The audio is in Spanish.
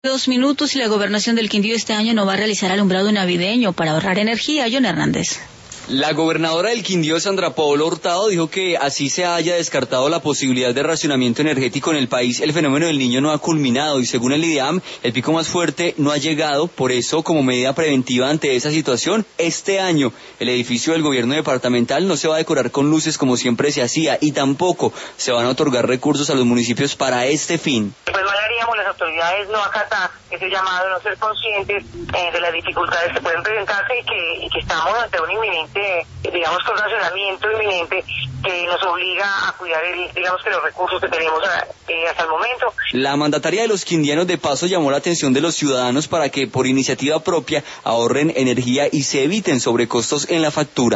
2 minutos y la gobernación del Quindío este año no va a realizar alumbrado navideño para ahorrar energía. John Hernández. La gobernadora del Quindío, Sandra Paola Hurtado, dijo que así se haya descartado la posibilidad de racionamiento energético en el país, el fenómeno del Niño no ha culminado y según el IDEAM, el pico más fuerte no ha llegado. Por eso, como medida preventiva ante esa situación, este año el edificio del gobierno departamental no se va a decorar con luces como siempre se hacía y tampoco se van a otorgar recursos a los municipios para este fin. Pues mal haríamos las autoridades no acatar ese llamado, no ser conscientes de las dificultades que pueden presentarse y que estamos ante un inminente, digamos, con racionamiento inminente que nos obliga a cuidar, digamos, que los recursos que tenemos hasta el momento. La mandataria de los quindianos de paso llamó la atención de los ciudadanos para que por iniciativa propia ahorren energía y se eviten sobrecostos en la factura.